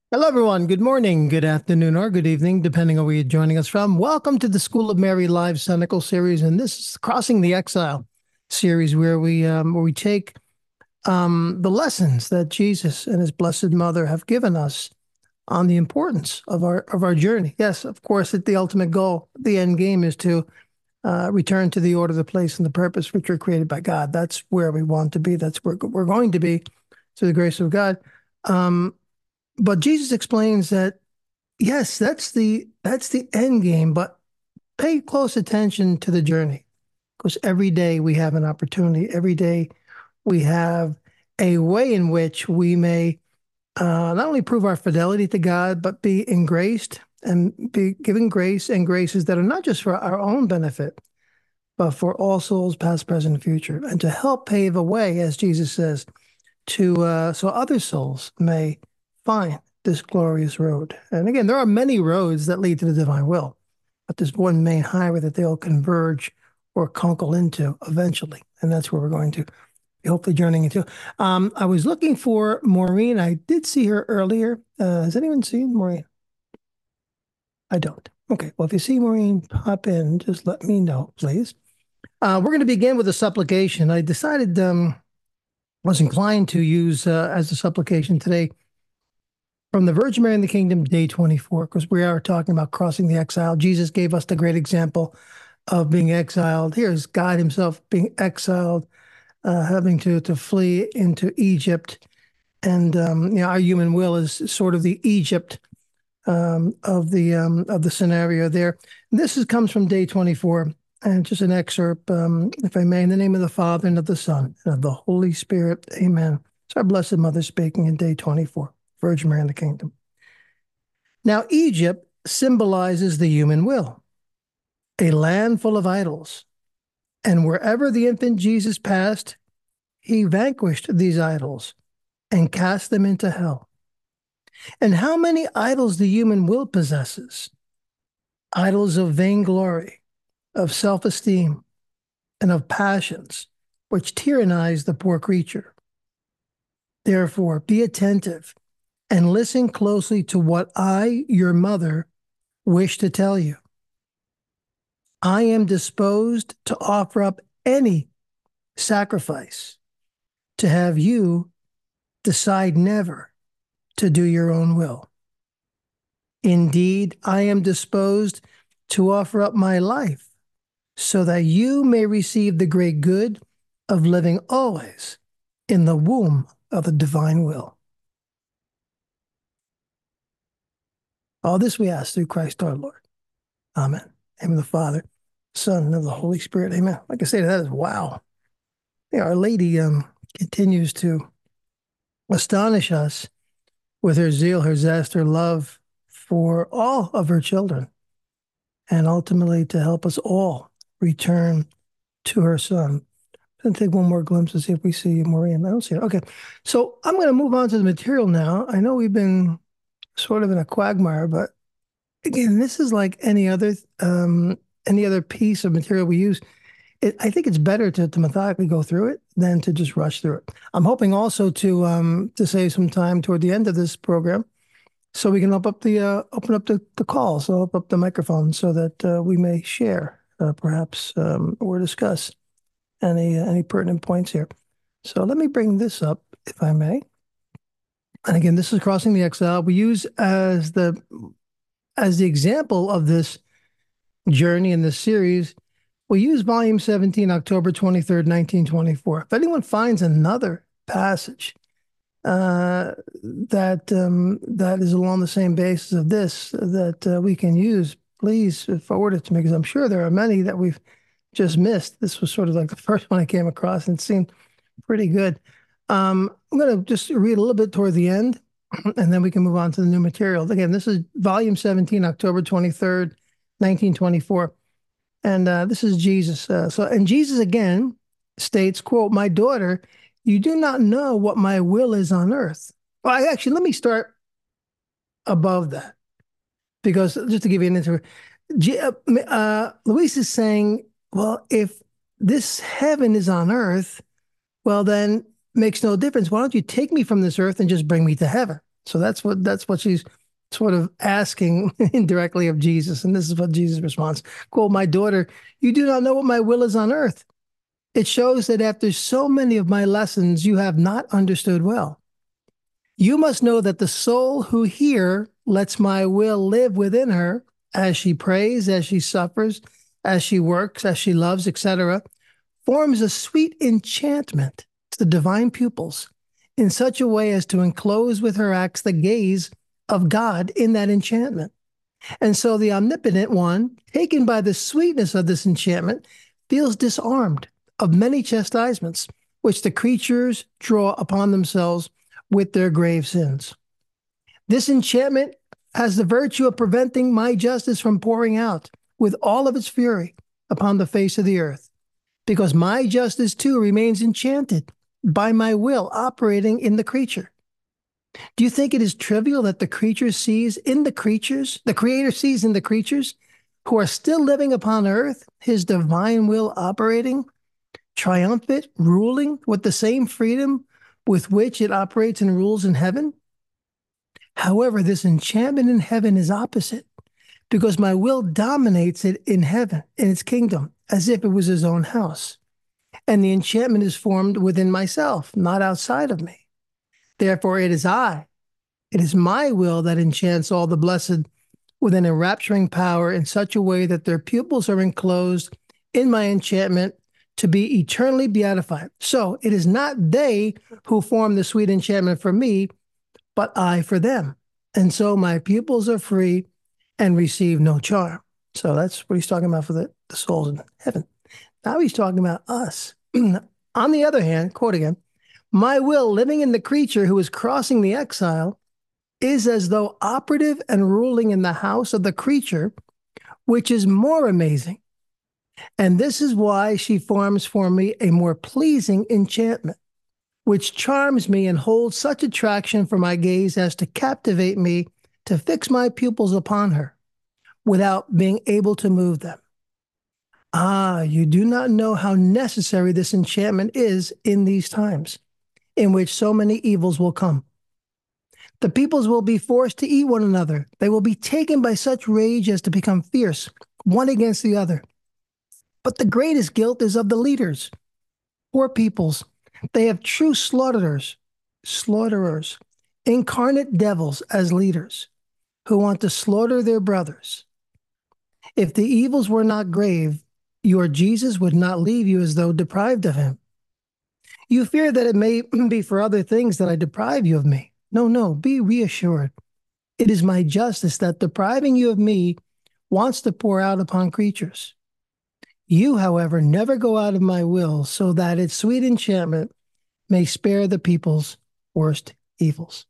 Hello, everyone. Good morning, good afternoon, or good evening, depending on where you're joining us from. Welcome to the School of Mary Live Cynical series, and this is Crossing the Exile series, where we take the lessons that Jesus and His Blessed Mother have given us on the importance of our journey. Yes, of course, the ultimate goal, the end game, is to return to the order, the place, and the purpose which were created by God. That's where we want to be. That's where we're going to be through the grace of God. Um, but Jesus explains that yes, that's the end game, but pay close attention to the journey because every day we have an opportunity. Every day we have a way in which we may not only prove our fidelity to God, but be engraced and be given grace and graces that are not just for our own benefit, but for all souls, past, present, and future, and to help pave a way, as Jesus says, to so other souls may find this glorious road. And again, there are many roads that lead to the divine will, but there's one main highway that they'll converge or conkle into eventually, and that's where we're going to be hopefully journeying into. I was looking for Maureen. I did see her earlier. Has anyone seen Maureen? I don't. Okay. Well, if you see Maureen pop in, just let me know, please. We're going to begin with a supplication. I decided was inclined to use as a supplication today from the Virgin Mary in the Kingdom, day 24, because we are talking about crossing the exile. Jesus gave us the great example of being exiled. Here's God Himself being exiled, having to flee into Egypt. And our human will is sort of the Egypt of the scenario there. Comes from day 24, and just an excerpt, if I may, in the name of the Father and of the Son and of the Holy Spirit. Amen. It's our Blessed Mother speaking in day 24, Virgin Mary in the Kingdom. Now, Egypt symbolizes the human will, a land full of idols. And wherever the infant Jesus passed, he vanquished these idols and cast them into hell. And how many idols the human will possesses? Idols of vainglory, of self esteem, and of passions, which tyrannize the poor creature. Therefore, be attentive and listen closely to what I, your mother, wish to tell you. I am disposed to offer up any sacrifice to have you decide never to do your own will. Indeed, I am disposed to offer up my life so that you may receive the great good of living always in the womb of the divine will. All this we ask through Christ our Lord. Amen. In the name of the Father, Son, and of the Holy Spirit. Amen. Like I say, that is wow. Yeah, Our Lady continues to astonish us with her zeal, her zest, her love for all of her children, and ultimately to help us all return to her Son. I'm going to take one more glimpse to see if we see Maureen. I don't see it. Okay. So I'm going to move on to the material now. I know we've been sort of in a quagmire, but again, this is like any other piece of material we use. I think it's better to methodically go through it than to just rush through it. I'm hoping also to save some time toward the end of this program, so we can open up the call, so open up the microphone, so that we may share, perhaps, or discuss any pertinent points here. So let me bring this up, if I may. And again, this is Crossing the Exile. We use as the example of this journey in this series, we use volume 17, October 23rd, 1924. If anyone finds another passage that is along the same basis of this that we can use, please forward it to me, because I'm sure there are many that we've just missed. This was sort of like the first one I came across, and it seemed pretty good. I'm going to just read a little bit toward the end, and then we can move on to the new material. Again, this is volume 17, October 23rd, 1924. And this is Jesus. And Jesus again states, quote, "My daughter, you do not know what my will is on earth." Well, actually, let me start above that, because just to give you an answer, Luis is saying, well, if this heaven is on earth, well, then makes no difference. Why don't you take me from this earth and just bring me to heaven? So that's what she's sort of asking indirectly of Jesus. And this is what Jesus responds. Quote, "My daughter, you do not know what my will is on earth. It shows that after so many of my lessons, you have not understood well. You must know that the soul who here lets my will live within her as she prays, as she suffers, as she works, as she loves, etc., forms a sweet enchantment to the divine pupils in such a way as to enclose with her acts the gaze of God in that enchantment. And so the omnipotent one, taken by the sweetness of this enchantment, feels disarmed of many chastisements which the creatures draw upon themselves with their grave sins. This enchantment has the virtue of preventing my justice from pouring out with all of its fury upon the face of the earth, because my justice too remains enchanted by my will operating in the creature. Do you think it is trivial that the creature sees in the creatures, the creator sees in the creatures who are still living upon earth, his divine will operating, triumphant, ruling with the same freedom with which it operates and rules in heaven? However, this enchantment in heaven is opposite, because my will dominates it in heaven, in its kingdom, as if it was his own house. And the enchantment is formed within myself, not outside of me. Therefore, it is my will that enchants all the blessed with an enrapturing power in such a way that their pupils are enclosed in my enchantment to be eternally beatified. So it is not they who form the sweet enchantment for me, but I for them. And so my pupils are free and receive no charm." So that's what he's talking about for the souls in heaven. Now he's talking about us. On the other hand, quote again, "My will living in the creature who is crossing the exile is as though operative and ruling in the house of the creature, which is more amazing. And this is why she forms for me a more pleasing enchantment, which charms me and holds such attraction for my gaze as to captivate me to fix my pupils upon her without being able to move them. Ah, you do not know how necessary this enchantment is in these times, in which so many evils will come. The peoples will be forced to eat one another. They will be taken by such rage as to become fierce, one against the other. But the greatest guilt is of the leaders. Poor peoples, they have true slaughterers, incarnate devils as leaders, who want to slaughter their brothers. If the evils were not grave, your Jesus would not leave you as though deprived of him. You fear that it may be for other things that I deprive you of me. No, be reassured. It is my justice that depriving you of me wants to pour out upon creatures. You, however, never go out of my will so that its sweet enchantment may spare the people's worst evils."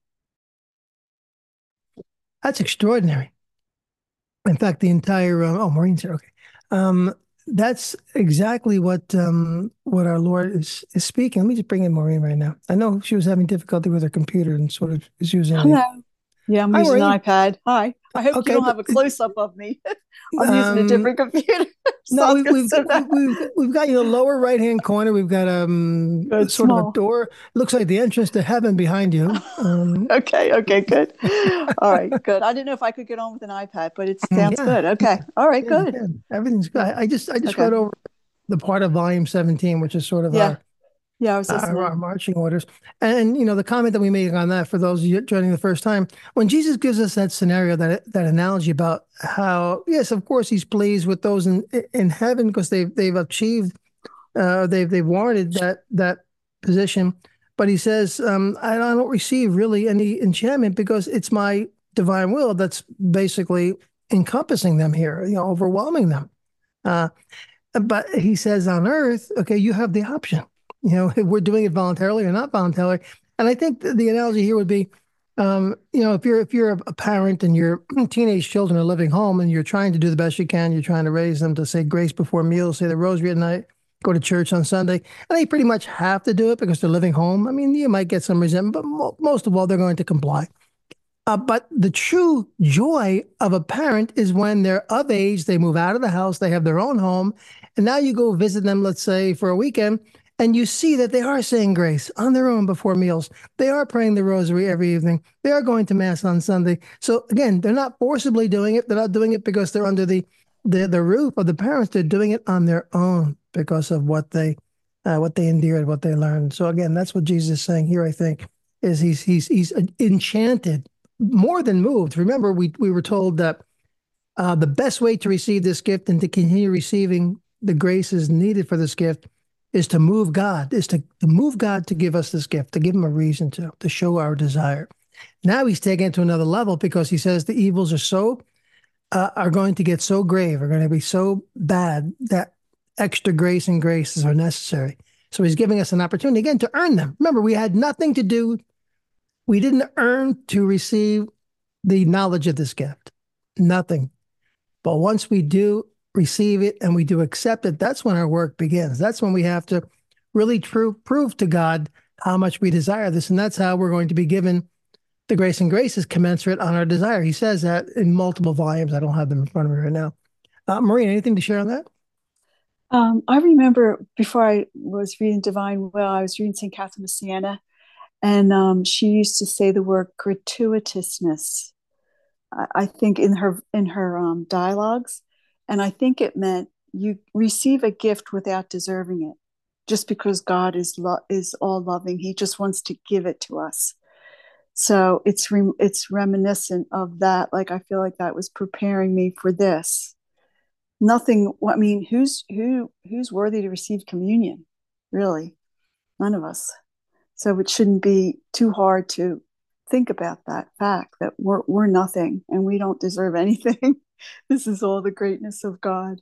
That's extraordinary. In fact, the entire, Maureen's here, okay. That's exactly what our Lord is speaking. Let me just bring in Maureen right now. I know she was having difficulty with her computer and sort of is using Hello. Yeah, I'm Hi, using Maureen. an iPad. Hi. I hope you Okay, don't but have a close up of me. I'm using a different computer. So no, I was we've going to we've sit we- down. we've got you in the lower right hand corner. We've got Good, sort of a small. door. It looks like the entrance to heaven behind you. Okay, good. All right, good. I didn't know if I could get on with an iPad, but it sounds Yeah, good. Okay. All right, yeah, you good. can. Everything's good. I just Okay. read over the part of volume 17, which is sort of Yeah. Yeah, I was our listening. marching orders. And the comment that we made on that for those of you joining the first time, when Jesus gives us that scenario, that analogy about how, yes, of course, he's pleased with those in heaven because they've achieved, they've warranted that position. But he says, I don't receive really any enchantment because it's my divine will that's basically encompassing them here, overwhelming them. Uh, but he says on earth, okay, you have the option. If we're doing it voluntarily or not voluntarily. And I think the analogy here would be, if you're a parent and your teenage children are living home and you're trying to do the best you can, you're trying to raise them to say grace before meals, say the rosary at night, go to church on Sunday, and they pretty much have to do it because they're living home. I mean, you might get some resentment, but most of all, they're going to comply. But the true joy of a parent is when they're of age, they move out of the house, they have their own home, and now you go visit them, let's say, for a weekend, And you see that they are saying grace on their own before meals. They are praying the rosary every evening. They are going to mass on Sunday. So again, they're not forcibly doing it. They're not doing it because they're under the roof of the parents. They're doing it on their own because of what they endured, what they learned. So again, that's what Jesus is saying here. I think is he's enchanted, more than moved. Remember, we were told that the best way to receive this gift and to continue receiving the graces needed for this gift is to move God, is to move God to give us this gift, to give him a reason to show our desire. Now he's taken it to another level because he says the evils are going to get so grave, are going to be so bad that extra grace and graces are necessary. So he's giving us an opportunity again to earn them. Remember, we had nothing to do. We didn't earn to receive the knowledge of this gift. Nothing. But once we do receive it and we do accept it, that's when our work begins. That's when we have to really prove to God how much we desire this. And that's how we're going to be given the grace and graces commensurate on our desire. He says that in multiple volumes. I don't have them in front of me right now. Maureen, anything to share on that? I remember before I was reading Divine Will, I was reading St. Catherine of Siena, and she used to say the word gratuitousness. I think in her dialogues, and I think it meant you receive a gift without deserving it, just because God is all loving. He just wants to give it to us. So it's reminiscent of that. Like I feel like that was preparing me for this. Nothing. I mean, who's worthy to receive communion? Really, none of us. So it shouldn't be too hard to think about that fact that we're nothing and we don't deserve anything. This is all the greatness of God.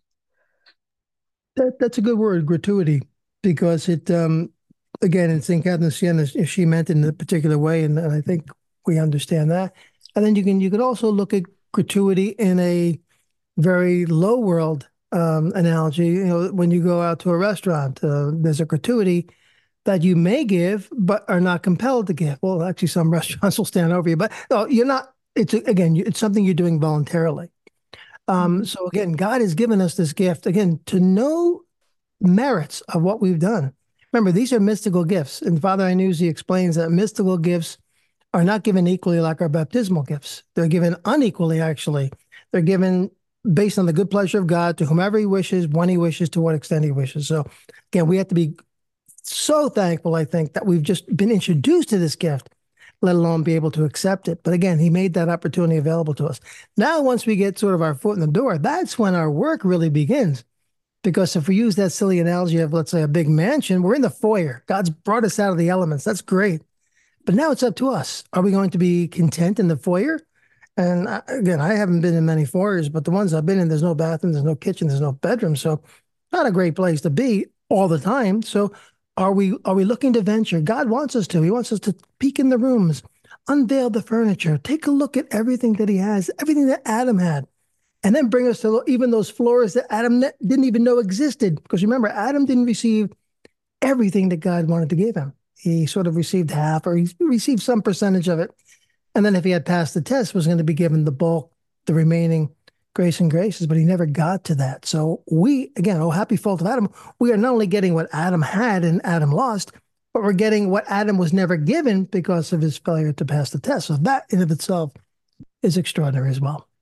That's a good word, gratuity, because again, in St. Catherine of Siena, if she meant it in a particular way, and I think we understand that. And then you could also look at gratuity in a very low world analogy. You know, when you go out to a restaurant, there's a gratuity that you may give, but are not compelled to give. Well, actually, some restaurants will stand over you, but no, you're not. It's something you're doing voluntarily. Mm-hmm. So again, God has given us this gift again to know merits of what we've done. Remember, these are mystical gifts, and Father Iannuzzi explains that mystical gifts are not given equally like our baptismal gifts. They're given unequally, actually. They're given based on the good pleasure of God to whomever he wishes, when he wishes, to what extent he wishes. So again, we have to be so thankful, I think, that we've just been introduced to this gift, let alone be able to accept it. But again, he made that opportunity available to us. Now, once we get sort of our foot in the door, that's when our work really begins. Because if we use that silly analogy of, let's say, a big mansion, we're in the foyer. God's brought us out of the elements. That's great. But now it's up to us. Are we going to be content in the foyer? And again, I haven't been in many foyers, but the ones I've been in, there's no bathroom, there's no kitchen, there's no bedroom. So not a great place to be all the time. So are we looking to venture? God wants us to. He wants us to peek in the rooms, unveil the furniture, take a look at everything that he has, everything that Adam had, and then bring us to even those floors that Adam didn't even know existed. Because remember, Adam didn't receive everything that God wanted to give him. He sort of received half, or he received some percentage of it. And then if he had passed the test, was going to be given the bulk, the remaining grace and graces, but he never got to that. So we, again, oh, happy fault of Adam, we are not only getting what Adam had and Adam lost, but we're getting what Adam was never given because of his failure to pass the test. So that in of itself is extraordinary as well.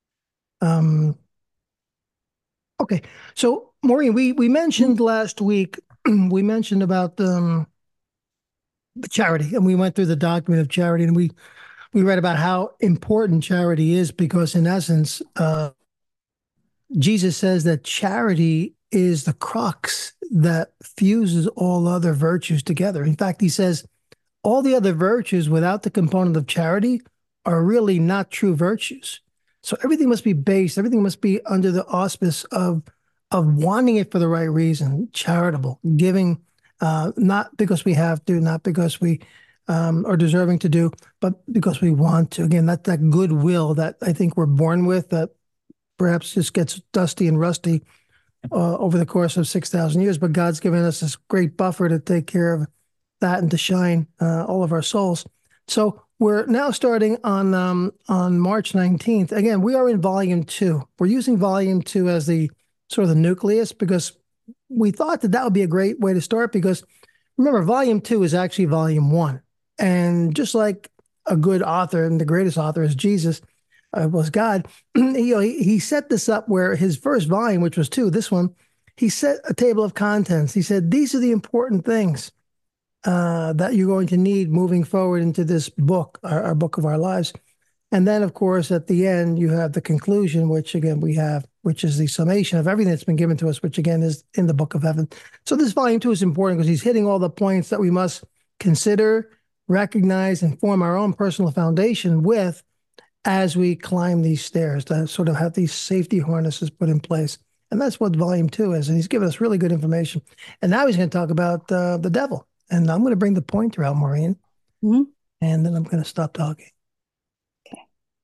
Okay. So Maureen, we mentioned last week, we mentioned about charity, and we went through the document of charity, and we read about how important charity is because, in essence, Jesus says that charity is the crux that fuses all other virtues together. In fact, he says all the other virtues without the component of charity are really not true virtues. So everything must be under the auspice of wanting it for the right reason, charitable, giving, not because we have to, not because we are deserving to do, but because we want to. Again, that goodwill that I think we're born with that perhaps just gets dusty and rusty over the course of 6,000 years. But God's given us this great buffer to take care of that and to shine all of our souls. So we're now starting on March 19th. Again, we are in volume 2. We're using volume 2 as the sort of the nucleus because we thought that that would be a great way to start because remember, volume two is actually volume one. And just like a good author, and the greatest author is Jesus, was God, he set this up where his first volume, which was two, this one, he set a table of contents. He said, these are the important things that you're going to need moving forward into this book, our book of our lives. And then, of course, at the end, you have the conclusion, which again we have, which is the summation of everything that's been given to us, which again is in the book of heaven. So this volume two is important because he's hitting all the points that we must consider, recognize, and form our own personal foundation with as we climb these stairs to sort of have these safety harnesses put in place. And that's what volume two is. And he's given us really good information. And now he's going to talk about the devil. And I'm going to bring the pointer out, Maureen, Mm-hmm. and then I'm going to stop talking. Okay.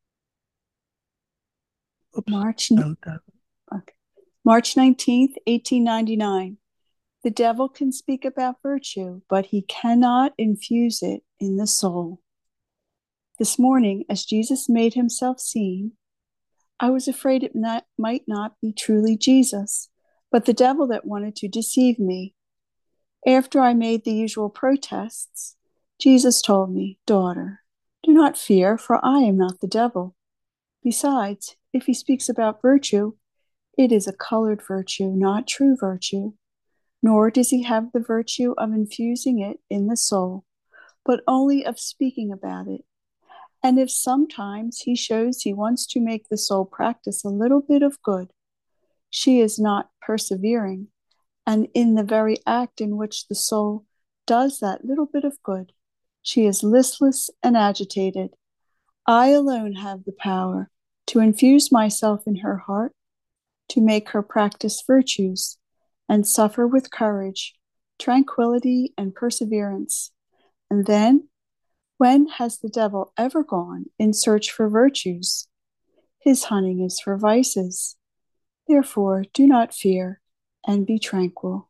Oops. March, okay. March 19th, 1899. The devil can speak about virtue, but he cannot infuse it in the soul. This morning, as Jesus made himself seen, I was afraid it might not be truly Jesus, but the devil that wanted to deceive me. After I made the usual protests, Jesus told me, "Daughter, do not fear, for I am not the devil. Besides, if he speaks about virtue, it is a colored virtue, not true virtue. Nor does he have the virtue of infusing it in the soul, but only of speaking about it. And if sometimes he shows he wants to make the soul practice a little bit of good, she is not persevering, and in the very act in which the soul does that little bit of good, she is listless and agitated. I alone have the power to infuse myself in her heart, to make her practice virtues, and suffer with courage, tranquility, and perseverance. And then, when has the devil ever gone in search for virtues? His hunting is for vices. Therefore, do not fear and be tranquil.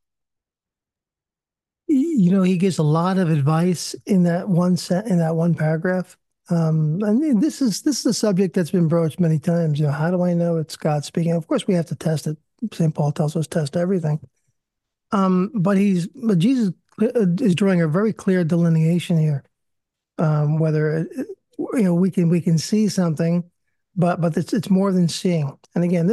He gives a lot of advice in that in that one paragraph. And this is a subject that's been broached many times. How do I know it's God speaking? Of course, we have to test it. St. Paul tells us test everything. But Jesus is drawing a very clear delineation here. Whether we can see something, but it's more than seeing. And again,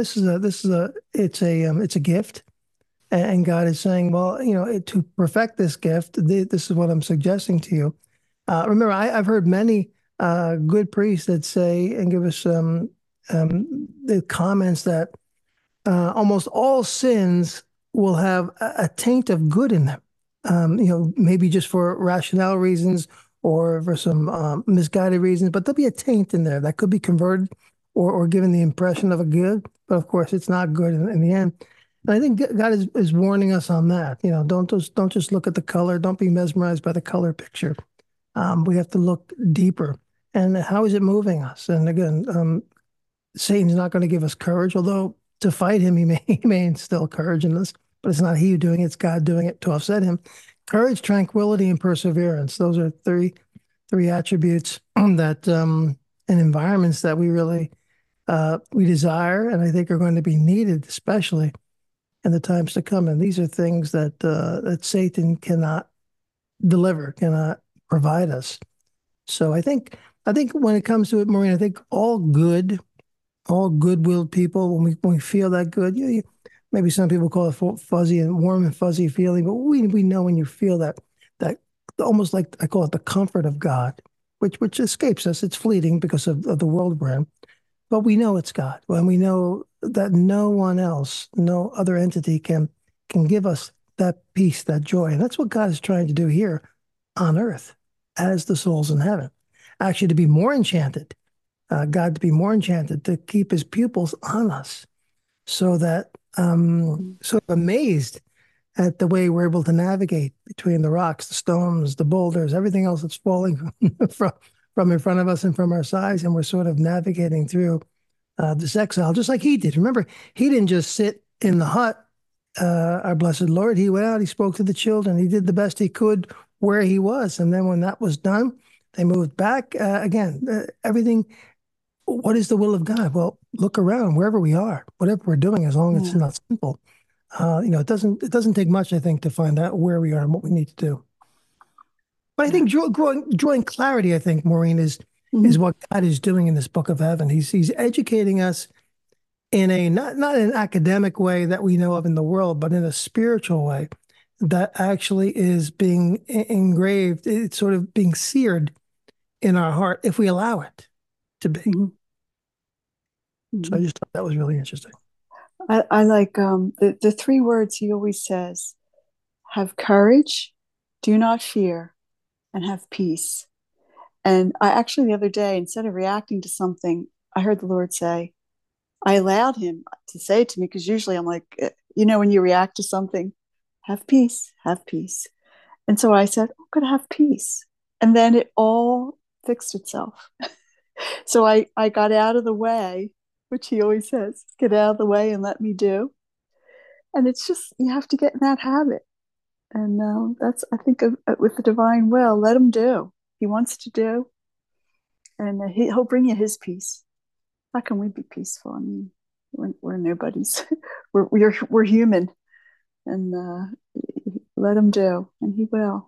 it's a gift. And God is saying, well, to perfect this gift, this is what I'm suggesting to you. Remember, I've heard many good priests that say and give us the comments that almost all sins will have a taint of good in them. Maybe just for rationale reasons or for some misguided reasons, but there'll be a taint in there that could be converted or given the impression of a good. But of course, it's not good in the end. And I think God is warning us on that. Don't just look at the color. Don't be mesmerized by the color picture. We have to look deeper. And how is it moving us? And again, Satan's not going to give us courage, although to fight him, he may instill courage in us, but it's not he doing it, it's God doing it to offset him. Courage, tranquility, and perseverance. Those are three attributes that and environments that we really we desire and I think are going to be needed, especially in the times to come. And these are things that Satan cannot deliver, cannot provide us. So I think when it comes to it, Maureen, I think all good-willed people, when we feel that good, maybe some people call it fuzzy and warm and fuzzy feeling, but we know when you feel that almost like I call it the comfort of God, which escapes us. It's fleeting because of the world we're in, but we know it's God, and we know that no one else, no other entity can give us that peace, that joy, and that's what God is trying to do here on earth as the souls in heaven. Actually, to be more enchanted God to be more enchanted, to keep his pupils on us so that sort of amazed at the way we're able to navigate between the rocks, the stones, the boulders, everything else that's falling from in front of us and from our sides. And we're sort of navigating through this exile, just like he did. Remember, he didn't just sit in the hut, our blessed Lord. He went out, he spoke to the children, he did the best he could where he was. And then when that was done, they moved back. Everything. What is the will of God? Well, look around wherever we are, whatever we're doing, as long as it's not simple. It doesn't take much, I think, to find out where we are and what we need to do. But I Yeah. think drawing clarity, I think, Maureen, is Hmm. what God is doing in this book of heaven. He's educating us in a not in an academic way that we know of in the world, but in a spiritual way that actually is being engraved. It's sort of being seared in our heart if we allow it to be. Hmm. So I Hmm. just thought that was really interesting. I like the three words he always says: have courage, do not fear, and have peace. And I actually, the other day, instead of reacting to something, I heard the Lord say, I allowed him to say it to me, because usually I'm like, when you react to something, have peace, have peace. And so I said, I'm going to have peace. And then it all fixed itself. So I got out of the way, which he always says, get out of the way and let me do. And it's just, you have to get in that habit. And that's, I think, with the divine will, let him do. He wants to do, and he'll bring you his peace. How can we be peaceful? I mean, we're nobodies. we're human, and let him do, and he will.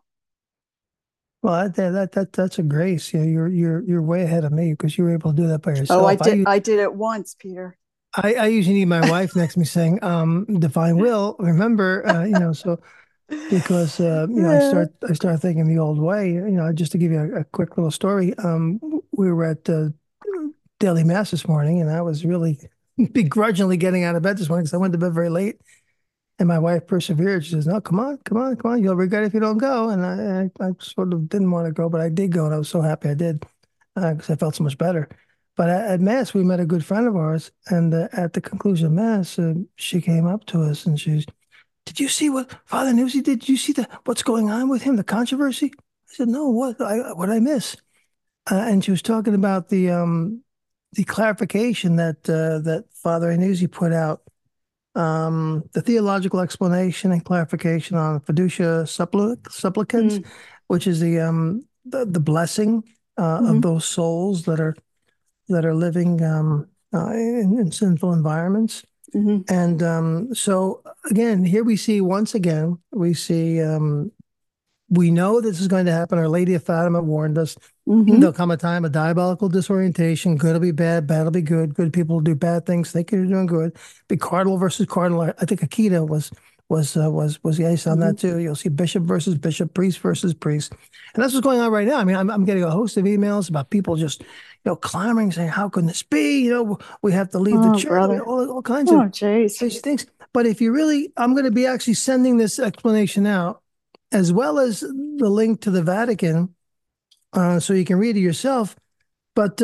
Well, that's a grace. You're way ahead of me because you were able to do that by Oh, I yourself. did. I did it once, Peter. I usually need my wife next to me saying, "Divine will." Remember, so because Yeah. I start thinking the old way. Just to give you a quick little story. We were at daily mass this morning, and I was really begrudgingly getting out of bed this morning because I went to bed very late. And my wife persevered. She says, "No, come on, come on, come on. You'll regret it if you don't go." And I sort of didn't want to go, but I did go, and I was so happy I did because I felt so much better. But at Mass, we met a good friend of ours, and at the conclusion of Mass, she came up to us and "Did you see what Father Newsy did? Did you see what's going on with him, the controversy?" I said, "No, what did I miss?" And she was talking about the clarification that Father Newsy put out, the theological explanation and clarification on fiducia supplicans, Mm. which is the blessing of Hmm. those souls that are living in sinful environments. Hmm. And so again, here we see once again, we know this is going to happen. Our Lady of Fatima warned us. Hmm. There'll come a time of diabolical disorientation. Good will be bad, bad will be good. Good people will do bad things, thinking they're doing good. Be cardinal versus cardinal. I think Akita was the ace on Hmm. that too. You'll see bishop versus bishop, priest versus priest, and that's what's going on right now. I mean, I'm getting a host of emails about people just clamoring, saying, "How can this be? We have to leave the Oh, church." brother. All kinds of Oh, jeez. crazy things. But if you really, I'm going to be actually sending this explanation out as well as the link to the Vatican, so you can read it yourself. But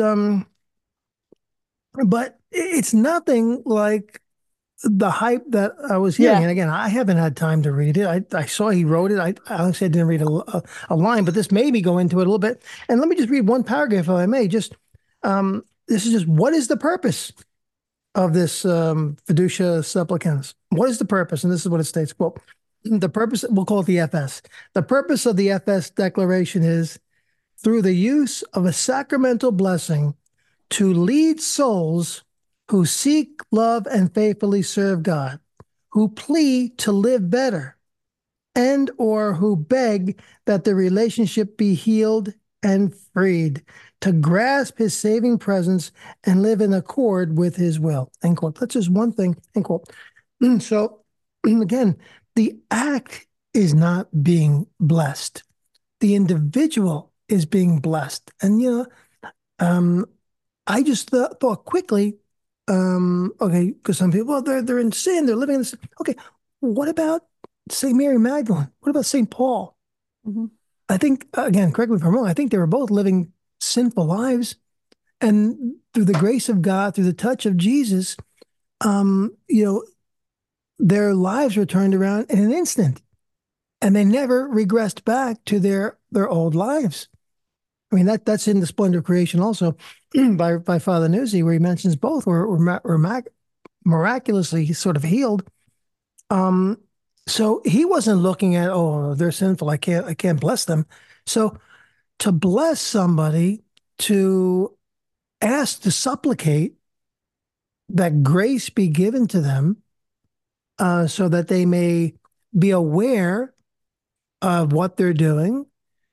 but it's nothing like the hype that I was hearing. Yeah. And again, I haven't had time to read it. I saw he wrote it. I honestly didn't read a line, but this made me go into it a little bit. And let me just read one paragraph, if I may. This is just what is the purpose of this fiducia supplicans? What is the purpose? And this is what it states. Well, the purpose, we'll call it the FS. The purpose of the FS declaration is through the use of a sacramental blessing to lead souls who seek, love, and faithfully serve God, who plead to live better, and or who beg that the relationship be healed and freed, to grasp his saving presence and live in accord with his will. End quote. That's just one thing. End quote. So again, the act is not being blessed. The individual is being blessed. And um, I just thought quickly, okay, because some people, well, they're in sin, they're living in sin. Okay, what about Saint Mary Magdalene? What about Saint Paul? Hmm. I think again, correct me if I'm wrong. I think they were both living sinful lives, and through the grace of God, through the touch of Jesus, um, you know, their lives were turned around in an instant, and they never regressed back to their old lives. I mean that's in the Splendor of Creation also by Father Nuzzi, where he mentions both were miraculously sort of healed. Um, so he wasn't looking at, oh, they're sinful. I can't bless them. So to bless somebody, to ask, to supplicate that grace be given to them, so that they may be aware of what they're doing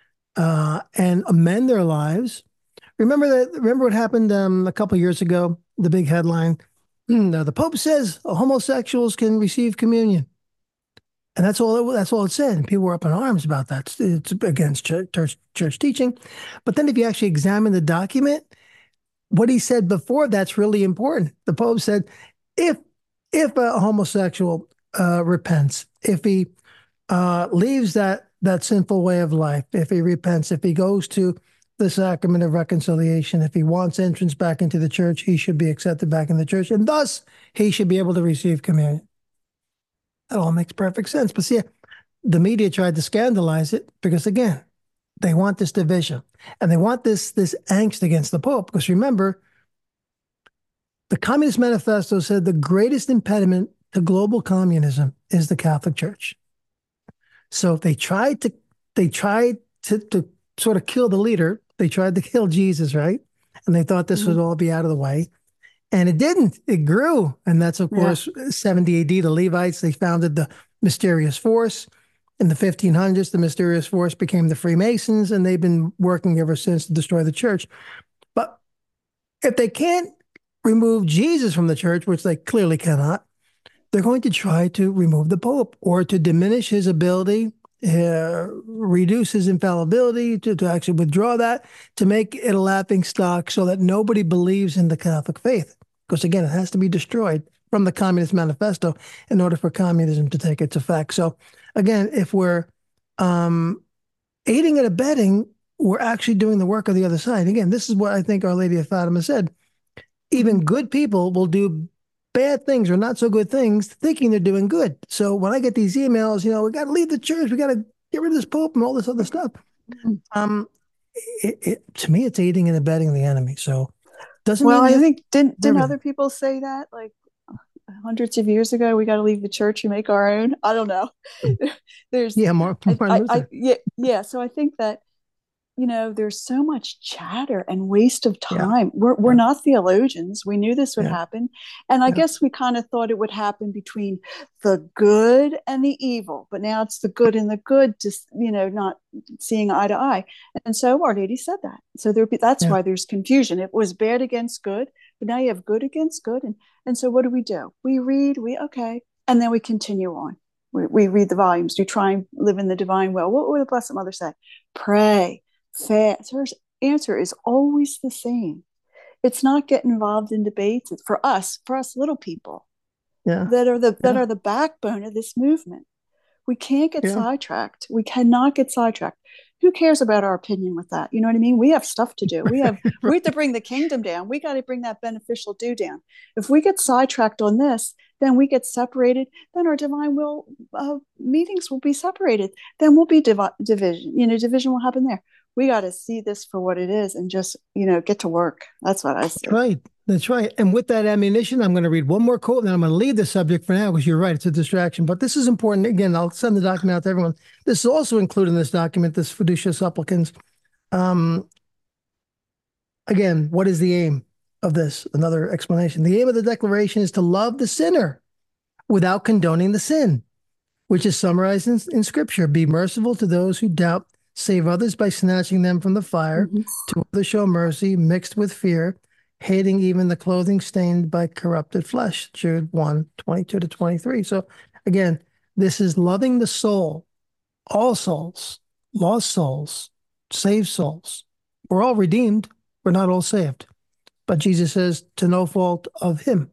and amend their lives. Remember what happened a couple of years ago? The big headline: the Pope says homosexuals can receive communion, and that's all it said. And people were up in arms about that. It's against church teaching. But then, if you actually examine the document, what he said before that's really important. The Pope said, if a homosexual repents, if he leaves that sinful way of life, if he repents, if he goes to the sacrament of reconciliation, if he wants entrance back into the church, he should be accepted back in the church, and thus he should be able to receive communion. That all makes perfect sense. But see, the media tried to scandalize it because, again, they want this division and they want this angst against the Pope. Because remember, the Communist Manifesto said the greatest impediment to global communism is the Catholic Church. So they tried to sort of kill the leader. They tried to kill Jesus, right? And they thought this would all be out of the way. And it didn't. It grew. And that's, of course, 70 AD, the Levites, they founded the Mysterious Force. In the 1500s, the Mysterious Force became the Freemasons, and they've been working ever since to destroy the church. But if they can't remove Jesus from the church, which they clearly cannot, they're going to try to remove the Pope or to diminish his ability, reduce his infallibility, to actually withdraw that, to make it a laughing stock so that nobody believes in the Catholic faith. Because again, it has to be destroyed from the Communist Manifesto in order for communism to take its effect. So again, if we're aiding and abetting, we're actually doing the work of the other side. Again, this is what I think Our Lady of Fatima said. Even good people will do bad things or not so good things thinking they're doing good. So when I get these emails, we got to leave the church, we got to get rid of this Pope and all this other stuff. To me, it's aiding and abetting the enemy. So doesn't mean I think didn't other people say that like hundreds of years ago? We got to leave the church and make our own. I don't know. There's Martin Luther. Yeah. So I think that there's so much chatter and waste of time. We're not theologians. We knew this would happen. And I guess we kind of thought it would happen between the good and the evil. But now it's the good and the good, just, not seeing eye to eye. And so Our Lady said that. So that's why there's confusion. It was bad against good, but now you have good against good. And so what do? We read, okay. And then we continue on. We read the volumes. We try and live in the divine will. What would the Blessed Mother say? Pray. Fast. Her answer is always the same. It's not getting involved in debates. It's for us little people that are the backbone of this movement. We can't get sidetracked. We cannot get sidetracked. Who cares about our opinion with that? You know what I mean? We have stuff to do. We have to bring the kingdom down. We got to bring that beneficial do down. If we get sidetracked on this, then we get separated. Then our divine will meetings will be separated. Then we'll be division. Division will happen there. We got to see this for what it is and just, get to work. That's what I say. That's right. And with that ammunition, I'm going to read one more quote, and then I'm going to leave the subject for now because you're right. It's a distraction. But this is important. Again, I'll send the document out to everyone. This is also included in this document, this Fiducia Supplicans. Again, what is the aim of this? Another explanation. The aim of the declaration is to love the sinner without condoning the sin, which is summarized in Scripture. Be merciful to those who doubt. Save others by snatching them from the fire. To others show mercy mixed with fear, hating even the clothing stained by corrupted flesh. Jude 1:22-23. So again, this is loving the soul, all souls, lost souls, saved souls. We're all redeemed. We're not all saved. But Jesus says, to no fault of him.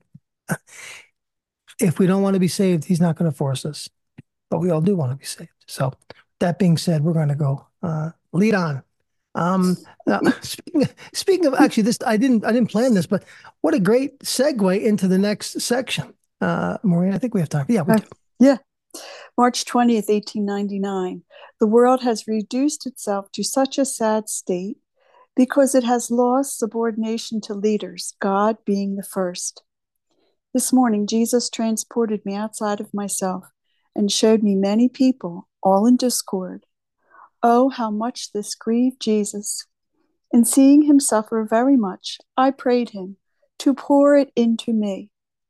If we don't want to be saved, he's not going to force us. But we all do want to be saved. So that being said, we're going to go lead on. Now, speaking of actually, this I didn't plan this, but what a great segue into the next section. Maureen, I think we have time. Yeah, we do. Yeah. March 20th, 1899. The world has reduced itself to such a sad state because it has lost subordination to leaders, God being the first. This morning, Jesus transported me outside of myself and showed me many people, all in discord. Oh, how much this grieved Jesus. In seeing him suffer very much, I prayed him to pour it into me.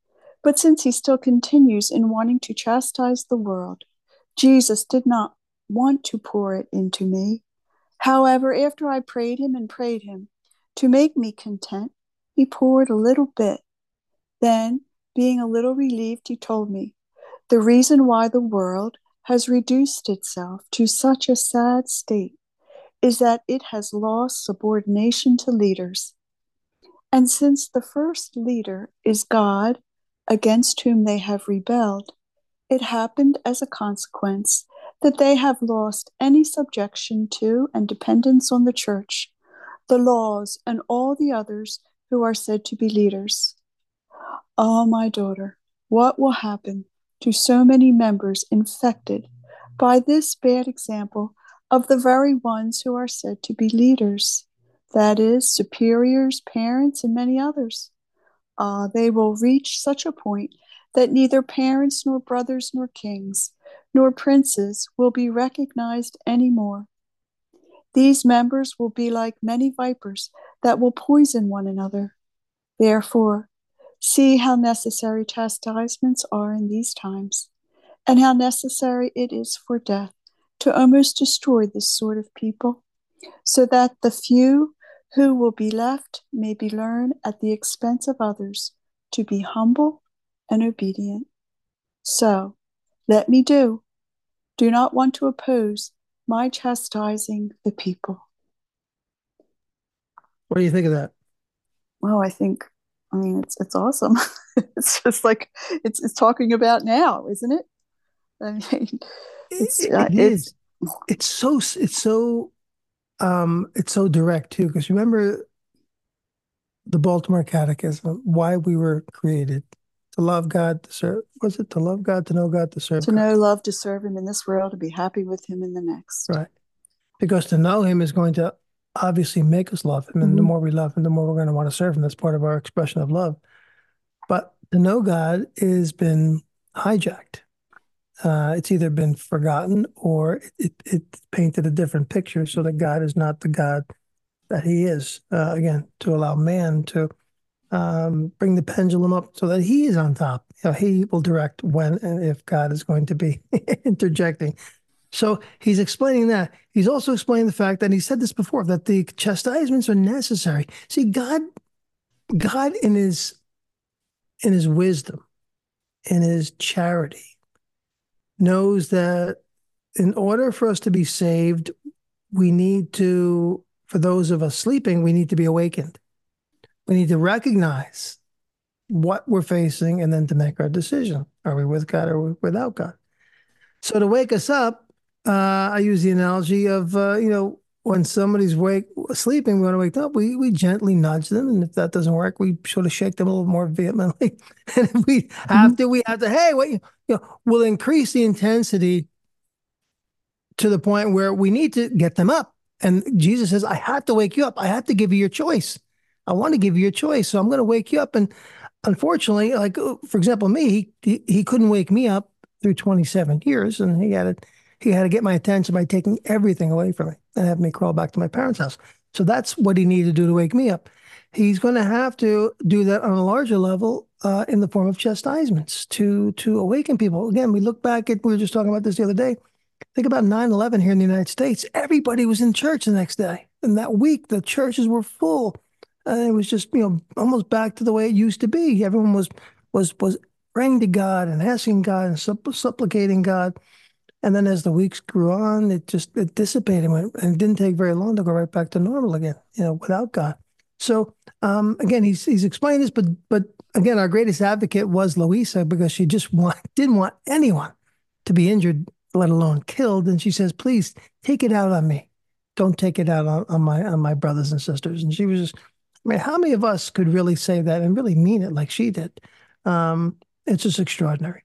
But since he still continues in wanting to chastise the world, Jesus did not want to pour it into me. However, after I prayed him to make me content, he poured a little bit. Then, being a little relieved, he told me, the reason why the world has reduced itself to such a sad state is that it has lost subordination to leaders. And since the first leader is God, against whom they have rebelled, it happened as a consequence that they have lost any subjection to and dependence on the church, the laws, and all the others who are said to be leaders. Oh, my daughter, what will happen to so many members infected by this bad example of the very ones who are said to be leaders? That is, superiors, parents, and many others. They will reach such a point that neither parents, nor brothers, nor kings, nor princes will be recognized anymore. These members will be like many vipers that will poison one another. Therefore, see how necessary chastisements are in these times, and how necessary it is for death to almost destroy this sort of people, so that the few who will be left may be learned at the expense of others to be humble and obedient. So, let me do not want to oppose my chastising the people. What do you think of that? Well, I mean, it's awesome. It's just like it's talking about now, isn't it? I mean, It it's is. It's so direct too. Because remember the Baltimore Catechism, why we were created to love God, to serve. Was it to love God, to know God, to serve to God? know love, to serve him in this world, to be happy with him in the next. Right. Because to know Him is going to obviously make us love Him, and the Mm-hmm. more we love Him, the more we're going to want to serve Him. That's part of our expression of love. But to know God has been hijacked. It's either been forgotten or it painted a different picture so that God is not the God that He is. Again, to allow man to bring the pendulum up so that He is on top. He will direct when and if God is going to be interjecting. So he's explaining that. He's also explaining the fact that he said this before, that the chastisements are necessary. See, God in his wisdom, in his charity, knows that in order for us to be saved, we need to, for those of us sleeping, we need to be awakened. We need to recognize what we're facing and then to make our decision. Are we with God or are we without God? So to wake us up, I use the analogy of when somebody's sleeping, we want to wake them up. We gently nudge them, and if that doesn't work, we sort of shake them a little more vehemently. And if we Mm-hmm. have to, we have to. Hey, wait! We'll increase the intensity to the point where we need to get them up. And Jesus says, "I have to wake you up. I have to give you your choice. I want to give you your choice, so I'm going to wake you up." And unfortunately, like for example, me, he couldn't wake me up through 27 years, and he had to get my attention by taking everything away from me and have me crawl back to my parents' house. So that's what he needed to do to wake me up. He's going to have to do that on a larger level in the form of chastisements to awaken people. Again, we were just talking about this the other day. Think about 9/11 here in the United States. Everybody was in church the next day. And that week, the churches were full. It was just, almost back to the way it used to be. Everyone was praying to God and asking God and supplicating God. And then as the weeks grew on, it dissipated, and it didn't take very long to go right back to normal again, without God. So again, he's explained this, but again, our greatest advocate was Louisa because she just didn't want anyone to be injured, let alone killed. And she says, "Please take it out on me. Don't take it out on my brothers and sisters." And she was just, I mean, how many of us could really say that and really mean it like she did? It's just extraordinary.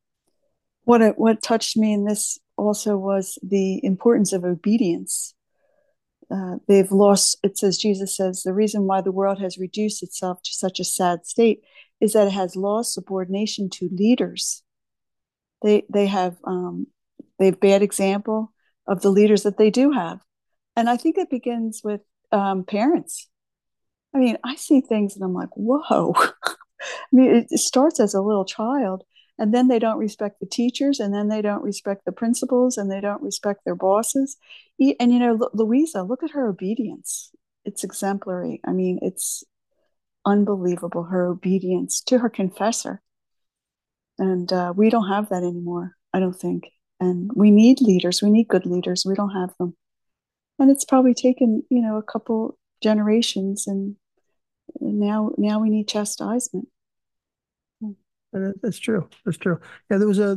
What touched me in this also was the importance of obedience. They've lost. It says Jesus says the reason why the world has reduced itself to such a sad state is that it has lost subordination to leaders. They have bad example of the leaders that they do have, and I think it begins with parents. I mean, I see things and I'm like, whoa. mean, it starts as a little child, and then they don't respect the teachers, and then they don't respect the principals, and they don't respect their bosses. And Louisa, look at her obedience. It's exemplary. I mean, it's unbelievable, her obedience to her confessor. And we don't have that anymore, I don't think. And we need leaders. We need good leaders. We don't have them. And it's probably taken, a couple generations, and now we need chastisement. And that's true. That's true. Yeah,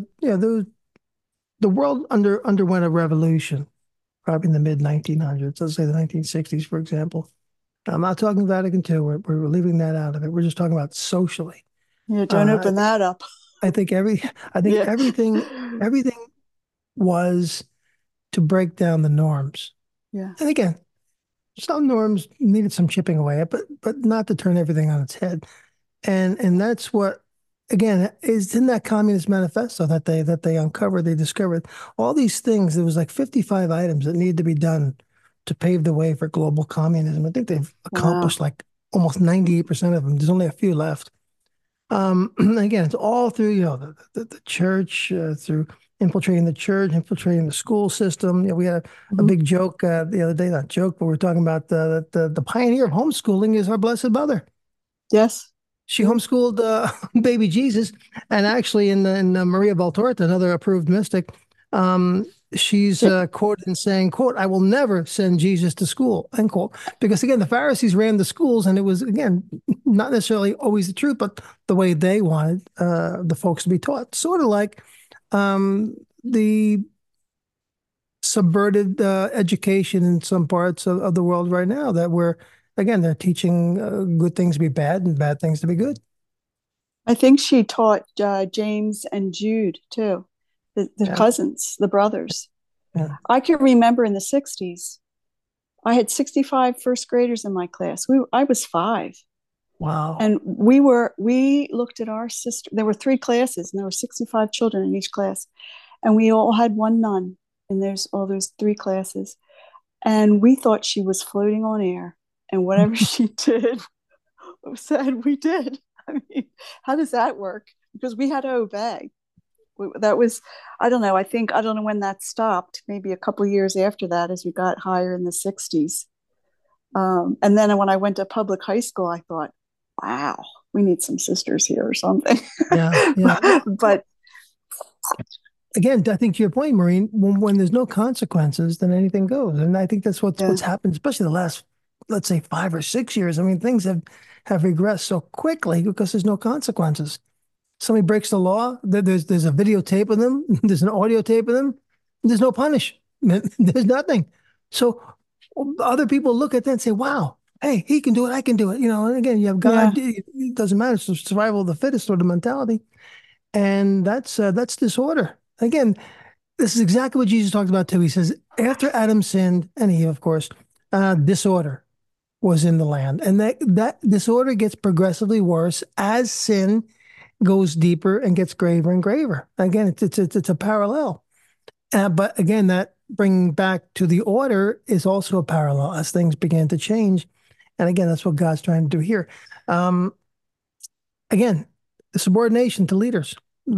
the world underwent a revolution, probably in the mid 1900s. Let's say the 1960s, for example. I'm not talking Vatican II. We're leaving that out of it. We're just talking about socially. Yeah, don't Uh, I open think that up. I think every I think Yeah. everything was to break down the norms. Yeah. And again, some norms needed some chipping away at, but not to turn everything on its head. And that's what, again, is in that Communist Manifesto that they uncovered, they discovered all these things. There was like 55 items that needed to be done to pave the way for global communism. I think they've Wow. accomplished like almost 98% of them. There's only a few left. Again, it's all through, the church, through infiltrating the church, infiltrating the school system. We had a Mhm. big joke the other day, not joke, but we're talking about the pioneer of homeschooling is our Blessed Mother. Yes. She Yeah. homeschooled baby Jesus, and actually in Maria Valtorta, another approved mystic, um, she's quoted in saying, "quote I will never send Jesus to school," unquote. Because again, the Pharisees ran the schools, and it was again not necessarily always the truth, but the way they wanted the folks to be taught. Sort of like the subverted education in some parts of the world right now that we're again they're teaching good things to be bad and bad things to be good. I think she taught James and Jude too, the Yeah. cousins, the brothers. Yeah. I can remember in the 60s, I had 65 first graders in my class. I was five. Wow. And we looked at our sister. There were three classes, and there were 65 children in each class. And we all had one nun, and there's all those three classes. And we thought she was floating on air. And whatever she did, said we did. I mean, how does that work? Because we had to obey. That was, I don't know. I don't know when that stopped. Maybe a couple of years after that, as we got higher in the 60s. And then when I went to public high school, I thought, wow, we need some sisters here or something. Yeah. Yeah. But Again, I think to your point, Maureen, when there's no consequences, then anything goes. And I think that's what's yeah, happened, especially the last, let's say, 5 or 6 years. I mean, things have regressed so quickly because there's no consequences. Somebody breaks the law, there's a videotape of them, there's an audio tape of them, there's no punishment, there's nothing. So other people look at that and say, "Wow, hey, he can do it, I can do it." And again, you have yeah, God. It doesn't matter. It's survival of the fittest sort of mentality, and that's disorder. Again, this is exactly what Jesus talked about too. He says, after Adam sinned, and Eve, of course, disorder was in the land, and that disorder gets progressively worse as sin goes deeper and gets graver and graver. Again, it's a parallel. But again, that bringing back to the order is also a parallel as things begin to change. And again, that's what God's trying to do here. Um, again, the subordination to leaders,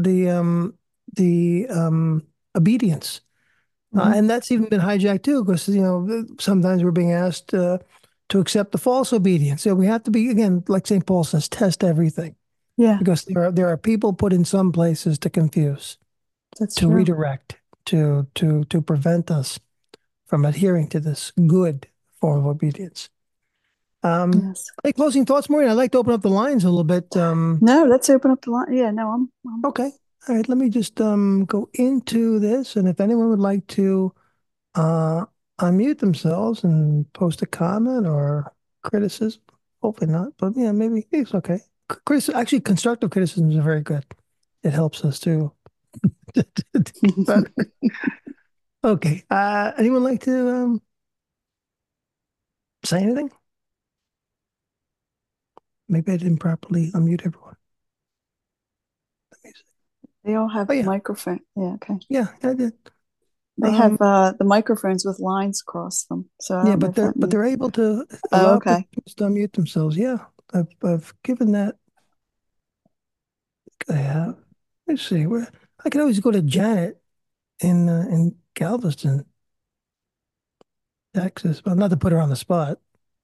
the obedience, mhm, and that's even been hijacked too, because sometimes we're being asked to accept the false obedience. So we have to be again, like St. Paul says, test everything yeah, because there are people put in some places to confuse, that's to true. redirect, to prevent us from adhering to this good form of obedience. Yes. Any closing thoughts, Maureen? I'd like to open up the lines a little bit. No, let's open up the line. Yeah, no, I'm Okay. All right, let me just go into this, and if anyone would like to uh, unmute themselves and post a comment or criticism, hopefully not, but yeah, maybe it's okay. Actually, constructive criticisms are very good. It helps us to be better. Okay. Anyone like to say anything? Maybe I didn't properly unmute everyone. Let me see. they all have Oh yeah, microphone. Yeah, okay. yeah, I did. They have Um, the microphones with lines across them. So I yeah, don't know but if they're that but means. they're able to Oh, allow okay. people to unmute themselves. Yeah, I've given that. I have. Let's see. Where I could always go to Janet in Galveston, Texas, but not to put her on the spot.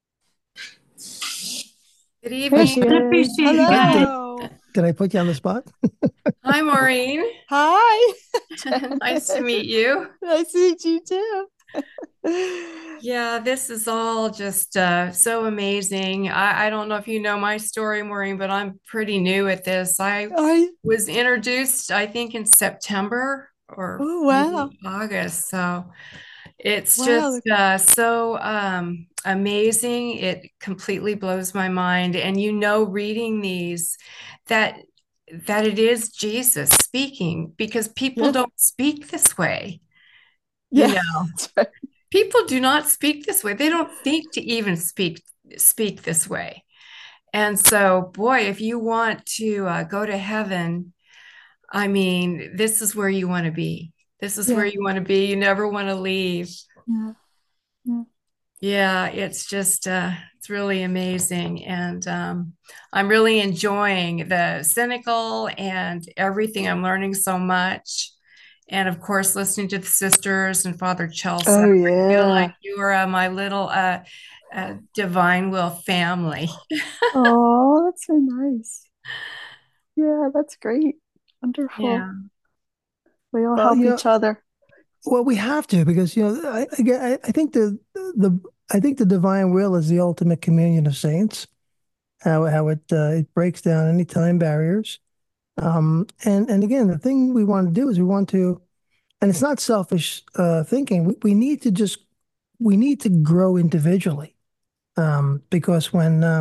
Good There evening. she I is. appreciate you guys. Hello. Did I put you on the spot? Hi, Maureen. Hi. Nice to meet you. Nice to meet you too. Yeah, this is all just so amazing. I don't know if you know my story, Maureen, but I'm pretty new at this. I I, was introduced, I think, in September or oh wow. maybe August. So it's just Wow. so amazing. It completely blows my mind. And reading these, that that it is Jesus speaking because people Yeah. don't speak this way. You Yeah. know, That's right. people do not speak this way. They don't think to even speak this way. And so, boy, if you want to go to heaven, I mean, this is where you want to be. This is where Yeah. you want to be. You never want to leave. Yeah. Yeah. Yeah, it's just it's really amazing, and I'm really enjoying the cynical and everything. I'm learning so much, and of course, listening to the sisters and Father Chelsea. Oh I feel like yeah. you are my little divine will family. Oh, that's so nice. Yeah, that's great. Wonderful. Yeah. We all Well, help each other. well, we have to because I think the I think the divine will is the ultimate communion of saints. How it breaks down any time barriers. And again, the thing we want to do is we want to, and it's not selfish thinking. We need to just we need to grow individually. Because